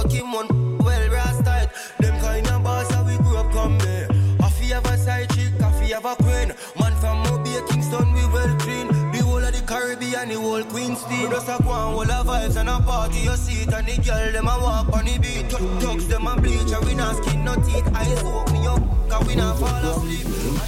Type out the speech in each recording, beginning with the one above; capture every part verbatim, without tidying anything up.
fucking one. Well, Rasta, them kind of boss how we grew up come there. If you have a side chick, if you have a queen, man from Mobile, Kingston, we well clean. The whole of the Caribbean, the whole Queen's-Team. Just a go and hold a vibes and a party, you see it. And the girl, them a walk on the beat. Tucks them a bleach, and we not skin, no teeth. Eyes open me up, cause we not fall asleep.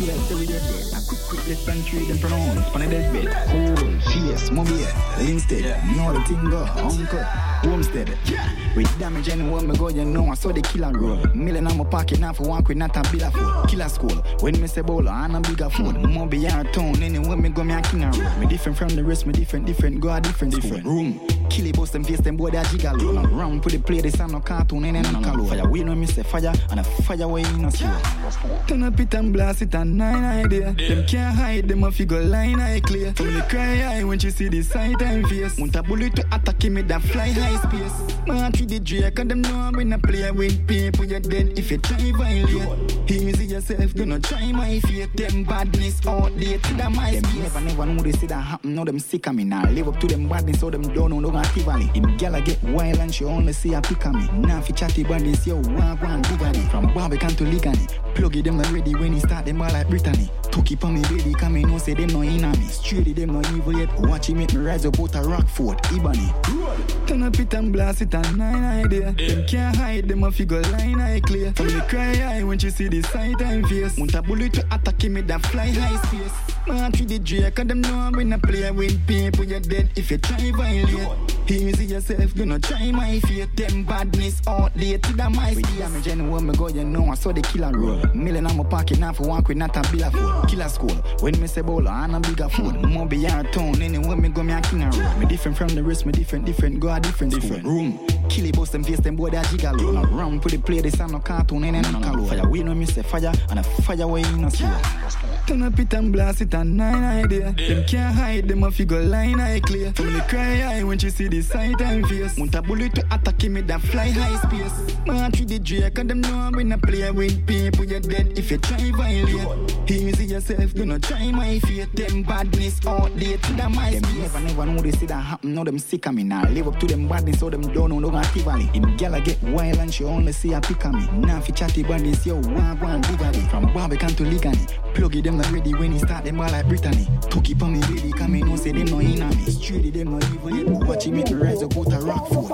Quick left and trade them pronounce on a deathbed. Cool, fierce, mobile, instead. Know the thing go, uncle, homestead. With damage anywhere me go, you know I saw the killer roll. Million on my pocket now for one quid, not a bill of food. Killer school, when me say bowler, and a bigger food. Mobile yard town, anywhere me go, me a king a roll. Me different from the rest, me different, different, go a different, different room. Kill it, bust them face, them boy, they a gigolo. Round put the play, they sound no cartoon, and then no fire. We know me say fire, and a fire way in a slow. Turn up it and blast it and nine idea. Them can't hide, them a figure line eye clear. From the cry high when she see the sight and face. Want a bullet to attack him with that fly high space. Man treat the Drake and them know I'm in a play with people. You're dead if you try violate. Easy yourself, do not try my fate. Them badness out there to the my space. Never, never know they see that happen. Now them sick of me now. Live up to them badness so them don't know no actively. If gala get wild and she only see a pick of me. Now if you chatty badness, yo, one, one, bigger. From Barbican to Ligani. Plug it them not ready when he start them all like Brittany. Took it on me baby, come me no say them no in on me. Straight them no evil yet. Watch him make me rise up out a Rockford, Ebony. Turn up it and blast it and nine idea. Them can't hide, them a figure line eye clear. From the cry high when she see the sight and face. Want a bullet to attack him with that fly high space. Man treat the Drake and them know I'm in a play with people. You're dead if you try violate. Easy yourself, do not try my fate. Them badness out there to the my space. With damage anywhere me go, you know I saw the killer roll. Million on my pocket now for one quid, not a bill of food. Killer school, when me say bowler, and a bigger food. Mobile yard town, anywhere me go, me a king a roll. Me different from the rest, me different, different, go a different, different room. Kill it, bust them face, them boy, they a gigolo. Round put the play, they sound no cartoon, and then no call. Fire, we know me say fire, and a fire way in a slow. Turn up it and blast it and nine idea. Them can't hide, them a figure line eye clear. From the cry high when she see the sight and face. Want a bullet to attack him with that fly high space. Man treat the Drake and them know I'm in a play with people. You're dead if you try violate. Easy yourself, do not try my fate. Them badness out there to the my space. Them never, never know they see that happen. Now them sick of me now. Live up to them badness so them don't know no actively. If gala get wild and she only see a pick of me. Now if you chatty badness, yo, one, one, bigger. From Barbican to Ligani. Plug it them not ready when he start them all like Brittany. Took it on me baby, come me no say them no in on me. Straight them no evil yet. Watch him make me rise up out a Rockford,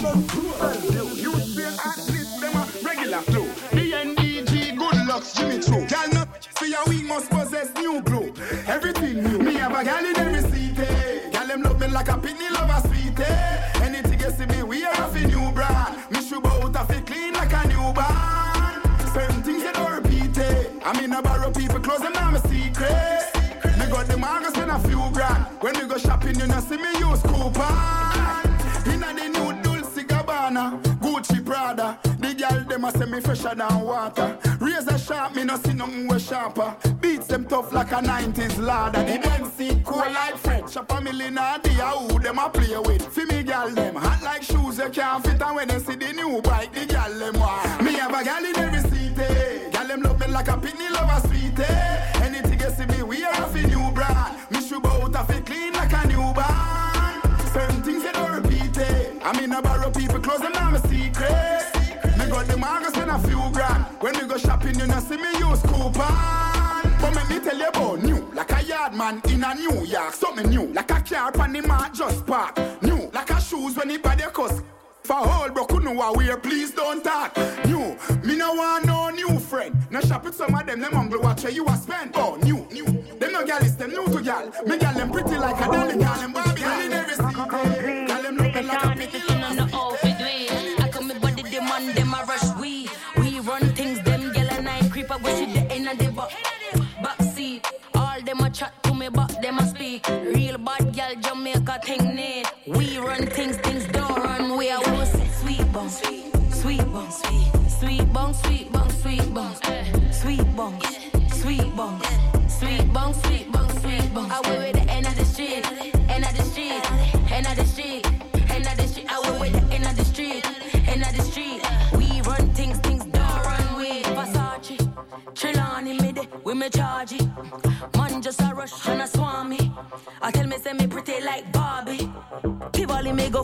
Ebony. You say artists, them a regular flow. B N D G, good luck, Jimmy True. Girl not for your week must possess new glow. Everything new. Me have a girl in every city. Girl them love me like a pitney love a sweetie. Anything you see me wear off a new brand. Me should out of it clean like a newborn. Certain things you don't repeat it. I mean I borrow people clothes and I'm a secret. Me got them August spend a few grand. When we go shopping you know see me use coupon. Inna the new Dulce Gabbana, Gucci Prada. The girl them a say me fresher than water. Razor sharp, me no see nothing way sharper. Beats them tough like a nineties ladder. The them see cool like Fred. Shop a million idea who them a play with. For me girl them hot like shoes you can't fit. And when they see the new bike, the girl them want. Me have a girl in every city. Girl them love me like a pitney love a sweetie. Anything you see me wear off a new brand. Me should out of it clean like a newborn. Certain things you don't repeat it. I mean I borrow people clothes and I'm a secret. Me got them August spend a few grand. When we go shopping you know see me use coupon. But make me tell you about new. Like a yard man in a New York. Something new. Like a car pan the mark just park. New. Like a shoes when he buy their cuss. For all broke you know what wear, please don't talk. New. Me no want no new friend. No shop with some of them, them hungry watch where you a spend. Oh, new, new. Them no gal is them new to gal. Me gal them pretty like a dolly. Gal them Barbie gal in every city. Gal them looking like a pretty on the outfit way. I come me body them on them a rush we. We run things them gal and I creep up with shit the end of the back. Back seat. All them a chat to me but them a speak. Real bad gal Jamaica thing need. We run things, things don't run. We are always sweet bong, sweet, sweet bong, sweet, sweet bong, sweet bong, sweet bong, sweet bong, sweet bong, sweet bong, sweet bong, sweet bong. I went with the end of the street, end of the street, end of the street, end of the street. I went with the end of the street, end of the street. We run things, things don't run. We Versace, Trelawney me de, we me charge it. Man just a rush and a swami. I tell me say me pretty like Barbie. Tivoli me go for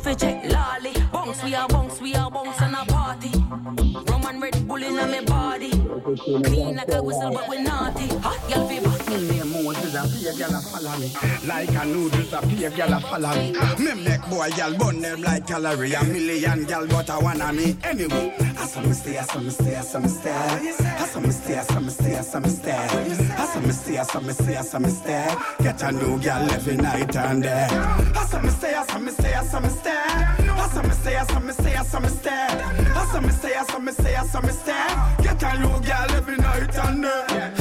fi check lolly. Bounce, we are bounce, we are bounce on a party. Roman Red Bull in my body. Clean like a whistle, but we naughty. Hot girl fi back. Me Moses a pay girl a follow me. Like a noodles a pay girl a follow me. Me make boy girl burn them like calorie. A million girl but I wanna me anyway. I saw me stay, I saw me stay, I saw me stay. I saw me stay, I saw me stay, I saw me stay. I saw me stay, I saw me stay, I saw me stay. Get a new girl every night and day. I saw me stay, I saw me stay, I saw me stay. I saw me stay, I saw me stay, I saw me stay. I saw me stay, I saw me stay, I saw me stay. Get a new girl every night and day.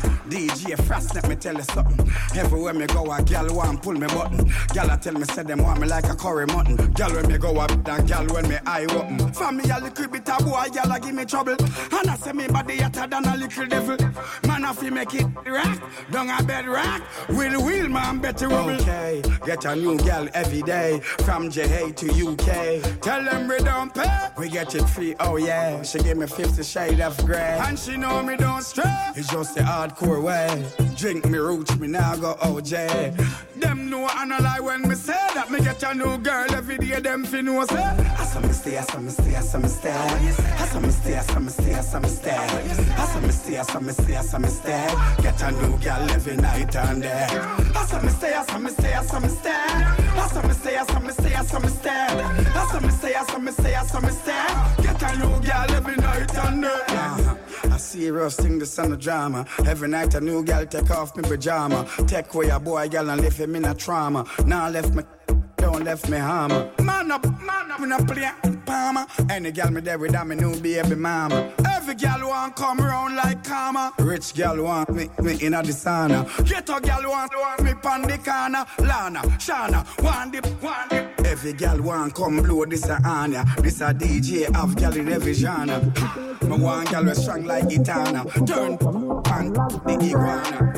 D J Frost, let me tell you something. Everywhere me go, a gal want pull me button. Gal a tell me say them want me like a curry mutton. Gal when me go up, and gal when me eye open. For me a little bit of boy, gal a give me trouble. And I say me body hotter than a little devil. Man a fi make it rock, down a bed rock. Will wheel man better rubble. Okay, get a new gal every day. From J A to U K. Tell them we don't pay, we get it free, oh yeah. She give me fifty shade of grey. And she know me don't stray. It's just the hardcore way. Drink me roots, me now go O J. Them know I no lie when me say that me get a new girl every day. Them fi know say I saw me stay, I saw me stay, I saw me stay. I saw me stay, I saw me stay, I saw me stay. I saw me stay, I saw me stay, I saw me stay. Get a new girl every night and day. I saw me stay, I saw me stay, I saw me stay. I saw me stay, I saw me stay, I saw me stay. I saw me stay, I saw me stay, I saw me stay. Get a new girl every night and day. I serious thing, the son of drama. Every night a new girl take off me pajama. Take away a boy girl and leave him in a trauma. Now left me, don't left me hammer. Man up, man up in a play palmer. Any girl me there with that me new baby mama. Every girl want come round like karma. Rich girl want me, me in a sauna. Ghetto girl want, want me pan the corner. Lana, Shana, want dip, want dip. Every girl want come blow this a Anya. This a D J have girl in every genre. My one girl was strong like Gitana. Turn pan the iguana.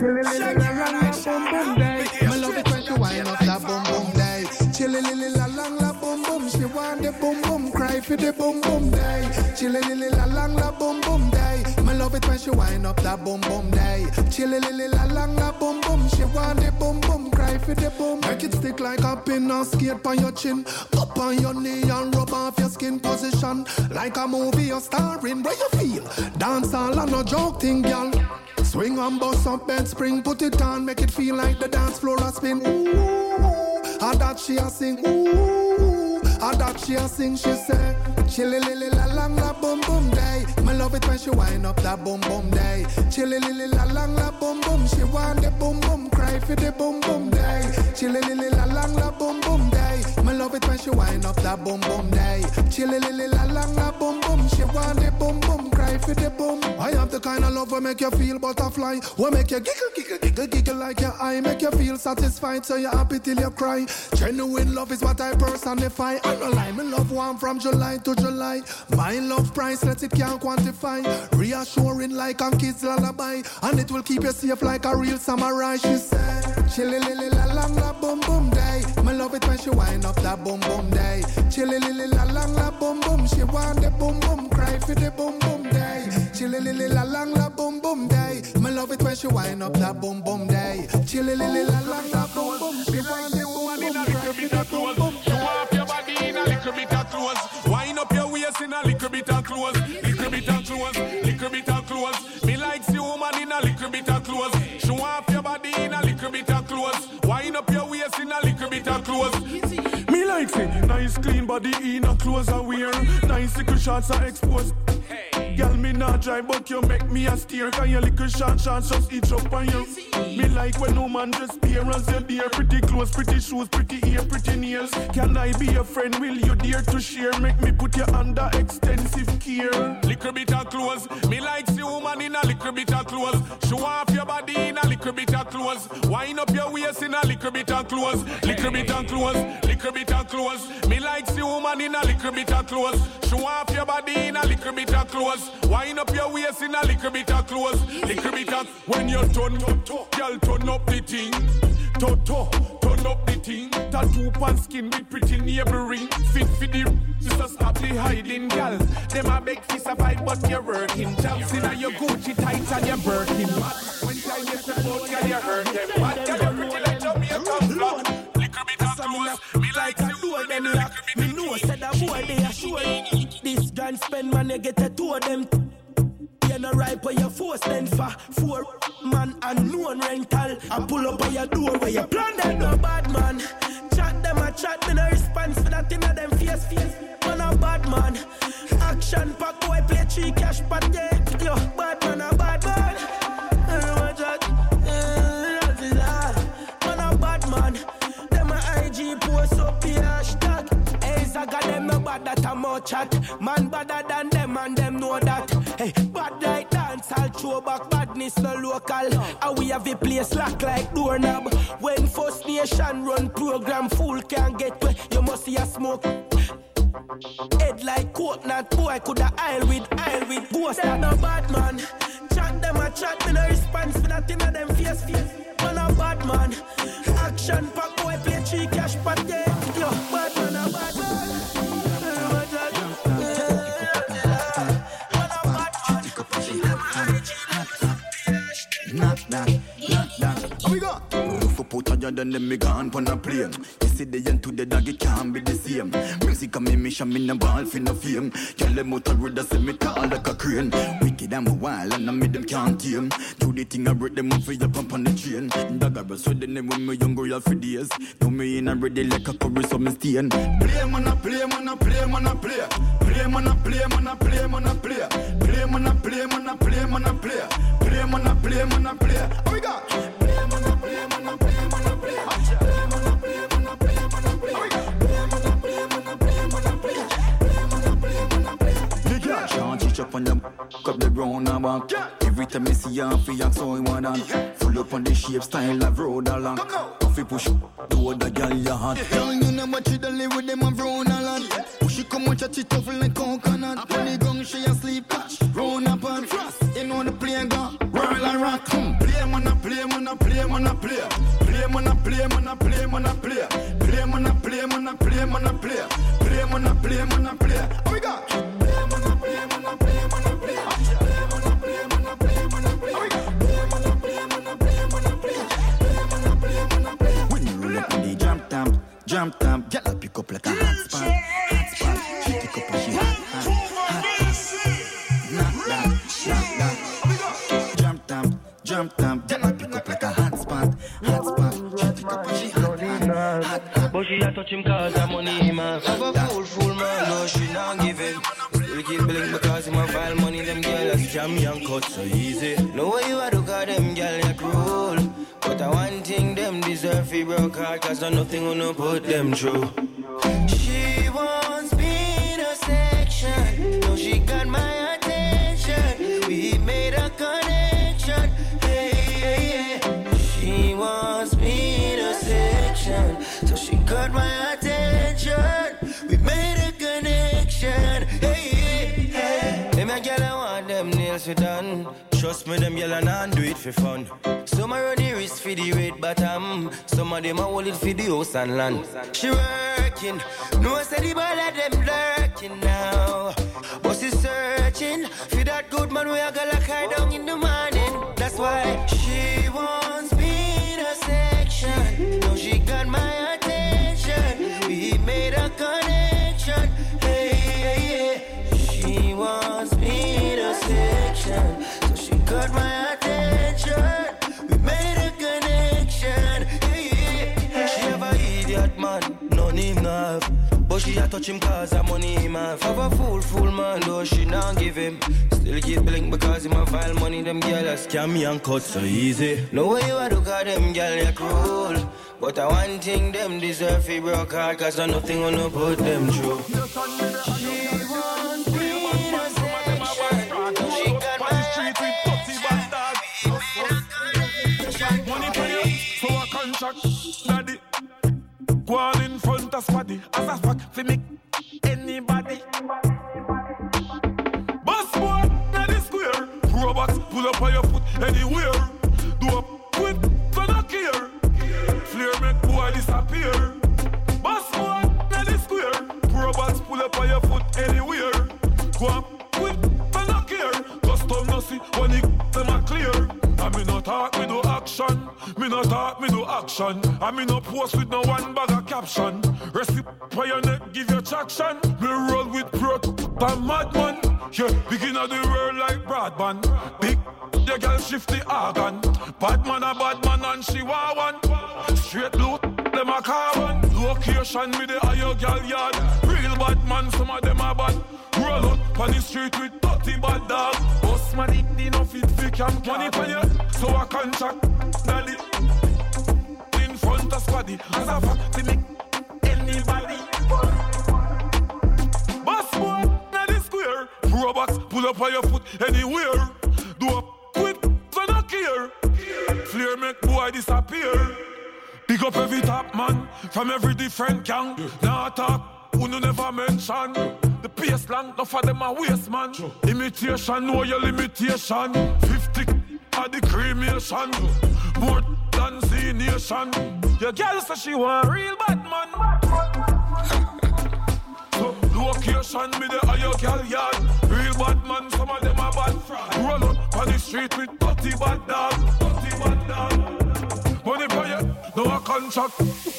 My love it when she wind up that boom boom day. Chilly lily la lang la boom boom. She want the boom boom, cry for the boom boom day. Chilly lily la lang la boom boom day. My love it when she wind up that boom boom day. Chilly lily la lang la boom boom. She want the boom boom, cry for the boom. Make it stick like a pin and skate on your chin. Up on your knee and rub off your skin position. Like a movie you're starring. Where you feel? Dance all and no joke thing, girl. Swing and bust up bed spring, put it on, make it feel like the dance floor a spin. Ooh, and that she a sing. Ooh, and that she a sing. She say, chilly lily la lang la boom boom day. Me love it when she wind up that boom boom day. Chilly lily la lang la boom boom. She want the boom boom, cry for the boom boom day. Chilly lily la lang la boom boom day. Me love it when she wind up that boom boom day. Chilly lily la lang la boom boom. She want the boom boom, cry for the boom. I have the kind of love will make you feel butterfly. Will make you giggle, giggle, giggle, giggle like your eye. Make you feel satisfied so you're happy till you cry. Genuine love is what I personify. I no lie, me love one from July to July. My love priceless, it can't quantify. Reassuring like a kid's lullaby. And it will keep you safe like a real samurai. She said, chilly lily la lang la boom boom day. Me love it when she wind up that boom boom day. Chilly lily la lang la boom boom. She want the boom boom, cry for the boom boom day. Chilly lily la lang la boom boom day. Me love it when she wind up that boom boom day. Chilly lily la lang la boom boom. She want the woman in a little bit of clothes. You want your body in a little bit of clothes. Wind up your waist in a little bit of clothes. Little bit of clothes, little bit of clothes. Me likes the woman in a little bit of clothes. Show off your body in a little bit of clothes. Wind up your waist in a little bit of clothes. Me likes it, nice clean body in a clothes I wear. Nice little shots are exposed. Girl, me not dry, but you make me a steer. Cause your little short shots just eat up on you. Me like when no man just peer as you dear. Pretty clothes, pretty shoes, pretty ear, pretty nails. Can I be a friend? Will you dare to share? Make me put you under extensive care. Little bit of clothes. Me like the woman in a little bit of clothes. Show off your body in a little bit of clothes. Wind up your waist in a little bit of clothes. Little bit of clothes, little bit of clothes. Me like the woman in a little bit of clothes. Show off your body in a little bit of clothes. Wind up your waist in a little bit of clothes. Little bit of when you turn, girl, turn up the thing. Toto, turn up the thing. Tattoo pan skin with pretty neighboring. Fit for the just stop the hiding, girl. Them a beg for survive, but you're working. Jumps in your Gucci tights and you're Birkin. When time you step out, girl, you hurt them. But girl, you're pretty like Jamaican blood. Little bit of clothes, me like you, and then like me. them know, said that boy they are sure. This grand spend money get a two of them. You no ripe where you force then for four man and no rental. I pull up by your door where you plan them no bad man. Chat them a chat, me no response for that thing of them face face. Man a bad man. Action pack boy play three cash pot yeah. Yo, bad man a bad man. Man a bad man. Them a I G post up the hashtag. Hey, Zaga them no bad that a more chat. Man badder than them and them know that. Hey, bad like dance, I'll throw back badness no local. And we have a place lock like doorknob. When First Nation run program, fool can't get where you must see a smoke. Head like coconut, boy coulda aisle with aisle with ghost. That no bad man. Chat them a chat, me no response for that thing of them face face. Man a bad man. Action pack boy play three cash pot yeah. Yo, bad man a bad man. Knock that, knock that. How we go? Roof up out higher than them, me gone pon a plane. You see the end to the dog, it can't be the same. Music and me mission, me no ball for no fame. Tell them out a road, I say me tall like a crane. Wicked and wild, and I made them can't tame. Do the thing I break them up for your pump on the train. Dog I was sweating them when me young girl for days. Do me in and ready like a curry, so me stain. Play man a play, man a play, man a play. Play man a play, man a play, man a play. Play man a play, man a play, man a play. Play man a play, man a play. How we go? Play man a play, man a play, man a play. Play man a play, man a play, man a play. Play man a play, man a play, man a play. Play man a play, man a play. The girl can't teach up on the up the ground and back. Every time I see her, feel like so I want that. Full up on the shape style of road along. Coffee push to the girl you hot. Girl, you know what you do live with them of road along. Push you come watch a chit tough like coconut. When the gong she asleep, catch round up and frost. You know the play go whirl and rock. Hmm. Play man a play man a play man a play. Play man a play man a play man a play. Play man a play man a play man a play. Play man a play man a play. How we go? Play man a play man a play man a play. Play man a play man a play man a play. Play man a play man a play man a play. Play man a play man a play. When you roll up in the jump tam, jump tam, get up pick up like a hot spot, hot spot. She pick up and she hot, hot, hot. Knock that, knock that. Jump tam, jump tam, get up pick up like a hot spot, hot spot. She pick up and she hot, hot, hot, hot. But she a touch him cause of money, man. Have a fool, fool, man, no, she not give him. Still keep bling because him a file money, them girl a jam and cut so easy. No way you a do cause them girl ya cruel. But I one thing them deserve fi broke hard cause there's nothing gonna put them through. She wants me in a section. No, she got my attention. We made a connection. Hey, hey, hey. She wants me in a section. So she got my attention. We made a connection. Hey, hey, hey. Them a girl I want them nails for done. Trust me, them yell and I do it for fun. Some are on the wrist for the red bottom. Some of them are hold it for the house and land. She working. No I said the ball of them lurking now. But she searching for that good man we are gonna lie down in the morning. That's why she wants me in a section. Now she got my attention. We made a connection. Hey, hey, hey. She wants me in a section. Got my attention. We made a connection. Hey, hey, hey. She have a idiot man, none him not have. But she a touch him cause her money him have. Have a fool, fool man, though she not give him. Still keep blink because him a file money. Them girl a scam me and cut so easy. No way you a do cause them girl ya cruel. But I one thing them deserve fi broke hard cause there's nothing gonna put them through. She wants me in a section. She got my daddy, go on in front of squaddy. As a fuck, fi make anybody. Boss boy, now the square. Robots pull up on your foot anywhere. Do a quick, so not care. Flare make boy disappear. Boss boy, now the square. Robots pull up on your foot anywhere. Go up quick, so not care. action. I mean no post with no one bag of caption. Recipe for your neck, give you traction. Me roll with pro and madman. Yeah, begin of the world like broadband. Big, the girl shift the organ. Bad man a bad man and she want one. Straight loot, them a carbon. Location with the higher girl yard. Real bad man, some of them are bad. Roll out on the street with thirty bad dog. Boss money, they no fit fi camp. Money for you, so I contract daddy. In front of squaddy, as a fact to make anybody. Boss boy, na the square. Pro box, pull up on your foot anywhere. Do a quit, so no care. Flare make boy disappear. Pick up every top man from every different gang. Now talk, who no never mention. The pace long, no for them a waste man. Imitation, know your limitation. Fifty at the cremation. More than Z Nation. Your girl says she want real bad man. So location me the higher girl yard. Real bad man, some of them are bad. Roll up on the street with thirty bad dog. thirty bad dog. Money for you, no a contract.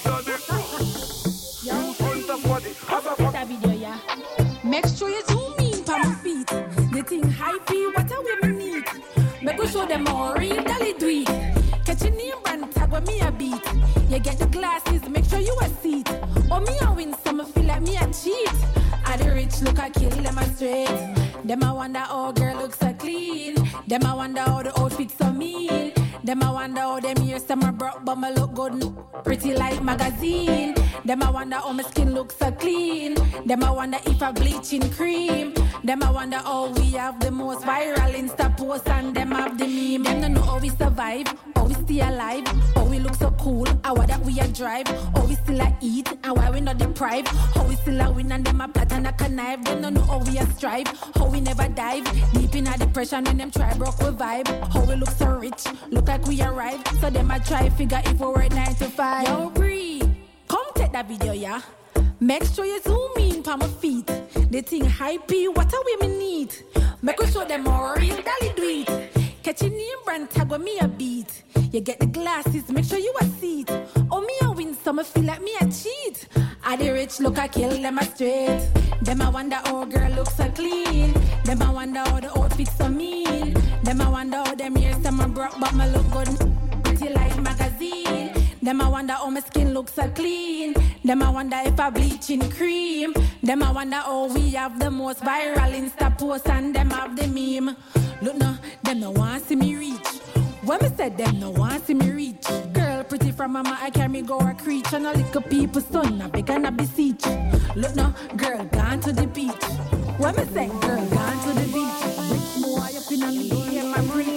Yo, front of body, as a that video, yeah. Make sure you zoom in for my feet. The thing hypey, what a women need. Make we show them all real dolly do it. Catch your name brand tag with me a beat. You get the glasses, make sure you a seat. Or me a win, some feel like me a cheat. I the rich look I kill them a straight. Them I wonder how girl looks so clean. Them I wonder how the outfits so mean. Them I wonder how them ears some are broke but my look good, pretty like magazine. Them I wonder how my skin looks so clean. Them I wonder if I bleaching cream. Them I wonder how we have the most viral Insta posts and them have the meme. Them don't know how we survive, how we stay alive, how we look so cool, how that we a drive, how we still a eat and why we not deprived, how we still a win and them a plot and a connive. Them don't know how we a strive, how we never dive deep in a depression when them try broke we vibe. How we look so rich, look like we arrived. So them a try figure if we work nine to five. Yo, breathe. Come take that video, yeah. Make sure you zoom in for my feet. The thing hypey, what a women need. Make we show them all real dolly do it. Catch your name brand tag with me a beat. You get the glasses, make sure you a seat. Oh me a win, some feel like me a cheat. I the rich look I kill them a straight. Them I wonder how girl looks so clean. Them I wonder how the outfits so mean. Them I wonder how them ears some are broke but my look good, pretty like magazine. Them I wonder how my skin looks so clean. Them I wonder if I bleaching cream. Them I wonder how we have the most viral Insta posts and them have the meme. Look no, them no want see me reach. When me said them no want see me reach. Girl pretty from mama I carry me go a creech. And a little people son I beg and I beseech. Look no, girl gone to the beach. When me say girl gone to the beach. Rich boy you finna hear my breathe.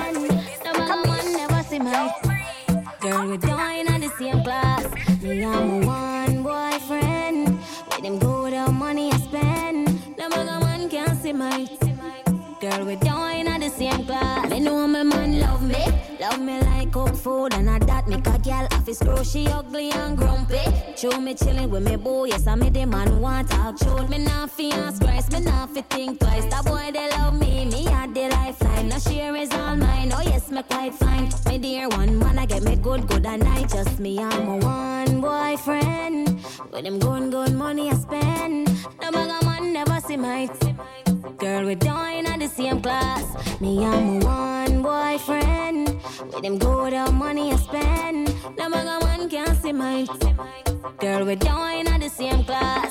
Come on, never see my girl, we doing at the same class. Me and my one boyfriend. With them good old money I spend. The bugger man can't see my girl, we doing at the same class. Me know my man love me. Love me like cook food and a that make a girl off his screw. She ugly and grumpy. Show me chilling with me boy. Yes, I made the man want talk. Show me not fi ask Christ. Me not fi think twice. That boy they love me. Me had the lifeline. Now share is all mine. Oh yes, me quite fine. Me dear one man, I get me good, good and I just me and my one boyfriend. With them good, good money I spend. No bugger man never see my girl, we doing at the same class. Me and my one boyfriend. With them good old money I spend. No bugger man can't see my girl, we doing at the same class.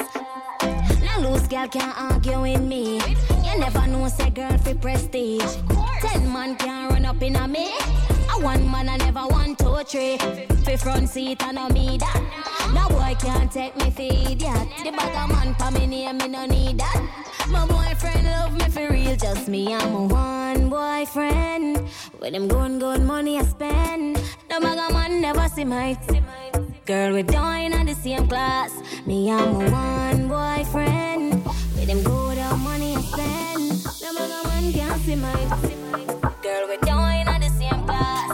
No loose girl can't argue with me. You never know say girl fi prestige. Ten man can't run up in a me. A one man I never want two three. Fi front seat and no me that. No boy can't take me feed that. The bugger man pa me name me no need that. My boyfriend love me for real, just me and my one boyfriend. With them good, good money I spend. No bugger man never see my girl, we doing at the same class. Me and my one boyfriend. With them good old money I spend. No bugger man can't see my girl, we doing at the same class.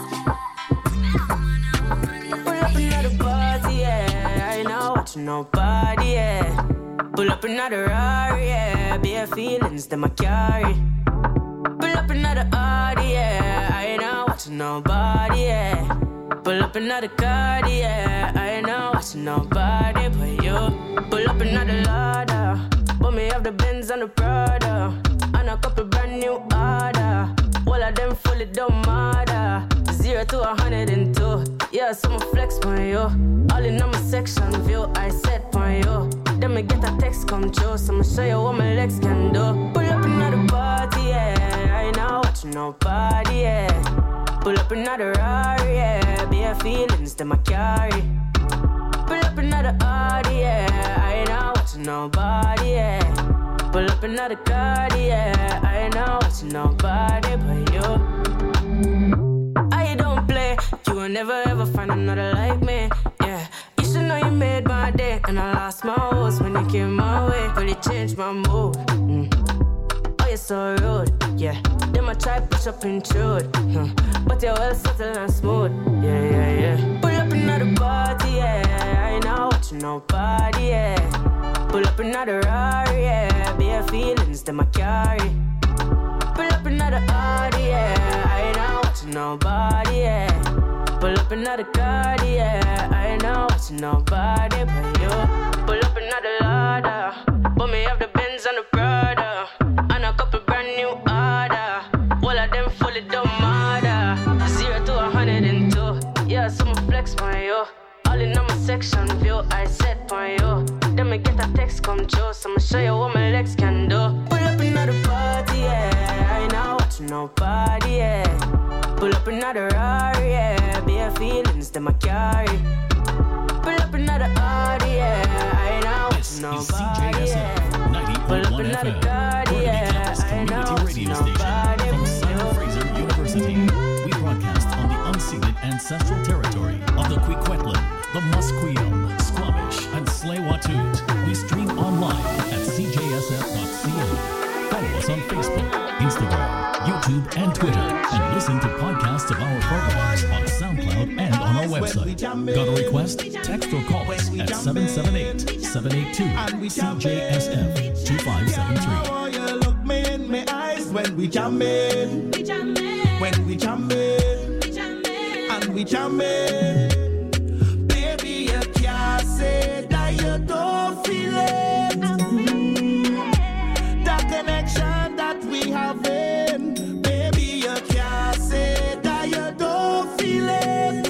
Pull up another party, yeah. I ain't not watching nobody, yeah. Pull up another Rari, yeah. Bare feelings that I carry. Pull up another Audi, yeah. I ain't not watching nobody, yeah. Pull up another car, yeah. I ain't not watching nobody but you. Pull up another ladder. But me have the Benz and the Prada. And a couple brand new order. All of them fully don't matter. Zero to a hundred and two. Yeah, so I'ma flex on you. All in on my section view, I set on you. Then me get a text come true. So I'ma show you what my legs can do. Pull up another party, yeah. I ain't not watching nobody, yeah. Pull up another Rari, yeah. Bare feelings that I carry. Pull up another Audi, yeah. I ain't not watching nobody, yeah. Pull up another car, yeah. I ain't not watching nobody but you. I don't play. You will never ever find another like me, yeah. You should know you made my day. And I lost my horse when you came my way. Really changed my mood. Mm. Oh, you're so rude, yeah. Then I try push up intrude, huh. But you're well settled and smooth, yeah, yeah, yeah. Pull up another party, yeah. I ain't not watching nobody, yeah. Pull up another Rari, yeah. Bare feelings that I carry. Pull up another Audi, yeah. I ain't not watching nobody, yeah. Pull up another car, yeah. I ain't not watching nobody but you. Pull up another ladder. But me have the Benz and the Prada. And a couple brand new order. All of them fully don't matter. Zero to a hundred and two. Yeah, so I'ma flex on you. All in on my section view, I set on you. Then me get a text come true. So I'ma show you what my legs can do. Pull up another party, yeah. I ain't not watching nobody, yeah. Pull up another Rari, yeah. Bare feelings that I carry. Pull up another Audi, yeah. I ain't not watching nobody, yeah. Pull up another car, yeah. I ain't not watching nobody. From Simon Fraser University, we broadcast on the unceded ancestral territory of the Kwikwetlan, the Musqueam, Squamish, and Tsleil-Waututh. We stream online at c j s f dot c a. Follow us on Facebook, Instagram, YouTube, and Twitter, and listen to podcasts of our programs on SoundCloud and on our website. Got a request? Text or call us at seven seven eight, seven eight two, C J S F two five seven three. Look me in my eyes when we jam in, when we jam in, and we jam in. Baby, you can't say that you don't feel it. That connection that we have in, baby, you can't say that you don't feel it.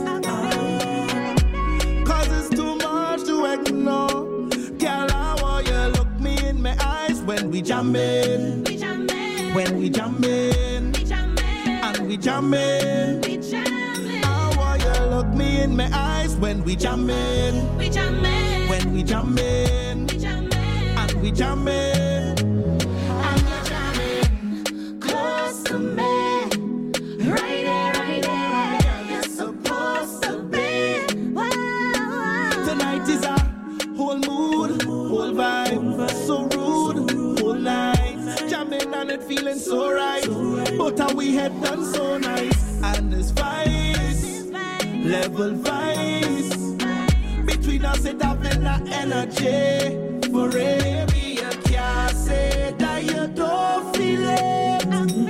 Cause it's too much to ignore. Girl, I want you look me in my eyes when we jam in, when we jam in, and we jam in. I want you look me in my eyes when we jam in, when we jam in, and we jam in. And we jam in close to me, right there, right there, where you're supposed to be. Tonight is a whole mood, whole vibe, so rude, whole night, jamming and it feeling so right. But how we had done so nice, and this vice, level vice, between us it having that energy. For baby, you can't say that you don't feel it.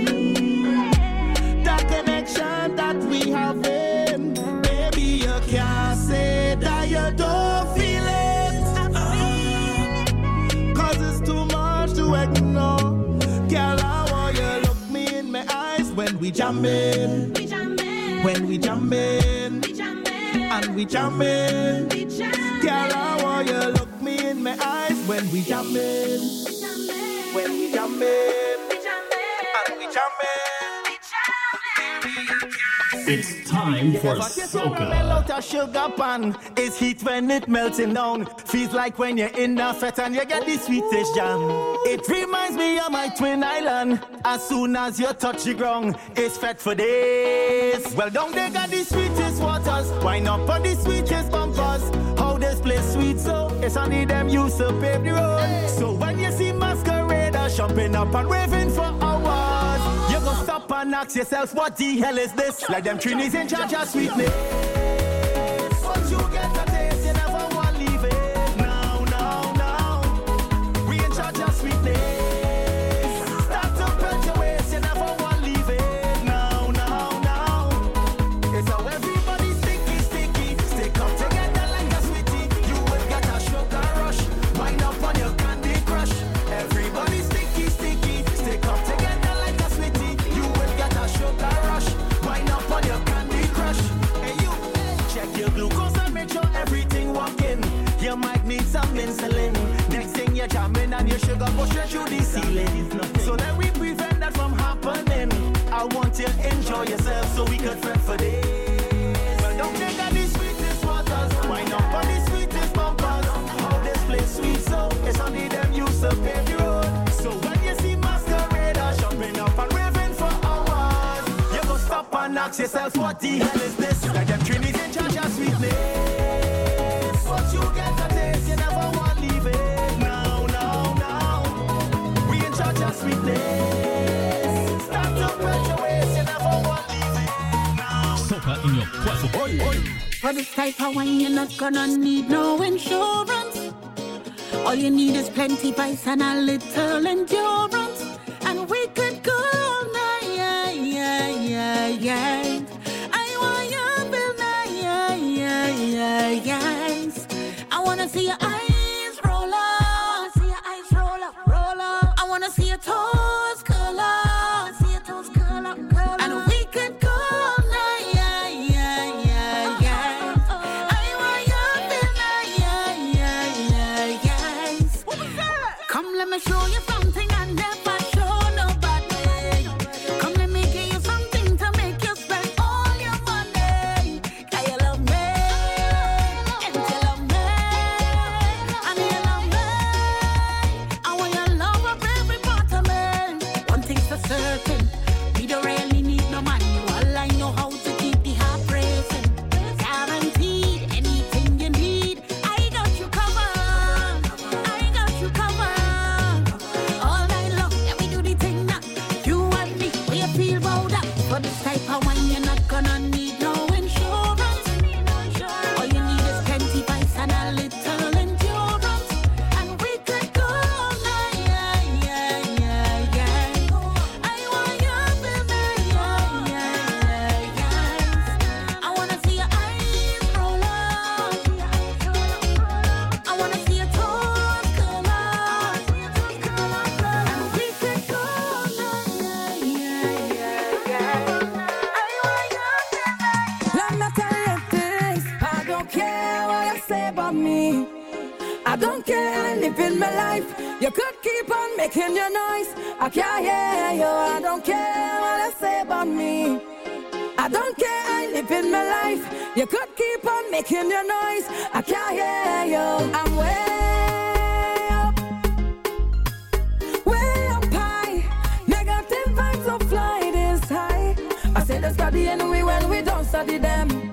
That connection that we have in, baby, you can't say that you don't feel it. Cause it's too much to ignore. Girl, I want you look me in my eyes when we jam in, when we jam in, and we jam in. Girl, I want you look me in my eyes when we jam in, when we jam in, and we jam in. It's time for soca. Sugar pan, it's heat when it melting down. Feels like when you're in the fete and you get the sweetest jam. It reminds me of my twin island. As soon as you touch the ground, it's fete for days. Well, down they got the sweetest waters. Wine up on the sweetest bumpers. How this place sweet, so it's only them used to pave the road. So when you see masqueraders jumping up and raving for hours, you go stop and ask yourself, what the hell is this? Like them Trinis in charge of sweetness. Once you get a taste, you never want to leave it. No, no, no. We in charge of sweetness. Start to bend your waist, you never want to leave it. No, no, no. It's how everybody's thinking wine and your sugar go straight through the ceiling. So let we prevent that from happening. I want you to enjoy yourself so we could fret for this. Well, don't take on the sweetest waters, wine up on the sweetest bumpers. Oh, this place sweet, so it's only them used to pave the road. So when you see masqueraders jumping up and raving for hours, you go stop and ask yourself, what the hell is this? Like them Trinity's in charge of sweetness. What you get a taste, you never want leave it. No, no, no. We in charge of sweetness. Start to spread your waist, you never want leave it. No. Soca in your puzzle. Oi, oi. For this type of wine, you're not gonna need no insurance. All you need is plenty vice and a little endurance. And we could go all night, yeah, yeah, yeah, yeah. I want you build night, yeah, yeah, yeah, yes. I wanna see your eyes roll up, see your eyes roll up, roll up. I wanna see your toes curl up, see your toes curl up, curl up. And we could go all night, yeah, yeah, yeah, yeah. I want you build night, yeah, yeah, yeah, yes. Come, let me show you something I never show nobody. Come, let me give you something to make you spend all your money. Can you love me? And you love me? And you love me? I want your love of every part of me. One thing's for certain, we don't really need no manual. I know how to keep the heart racing. Guaranteed, anything you need, I got you covered. I got you covered. All night long, yeah, we do the thing now. You and me, we feel about that. For this type of wine, you're not gonna need no insurance. All you need is plenty vice and a little endurance. And we could go all night, yeah, yeah, yeah, yeah. I want you, baby, yeah, yeah, yeah, yeah. I wanna see your eyes roll up. I wanna see your toes curl up. And we could go all night, yeah, yeah, yeah, yeah. Let me tell you this, I don't care what you say about me. I don't care, I live in my life. You could keep on making your noise. I can't hear you, I don't care what you say about me. I don't care, I live in my life. You could keep on making your noise. I can't hear you. I'm way up, way up high. Negative vibes of flight is high. I say they study anyway when we don't study them.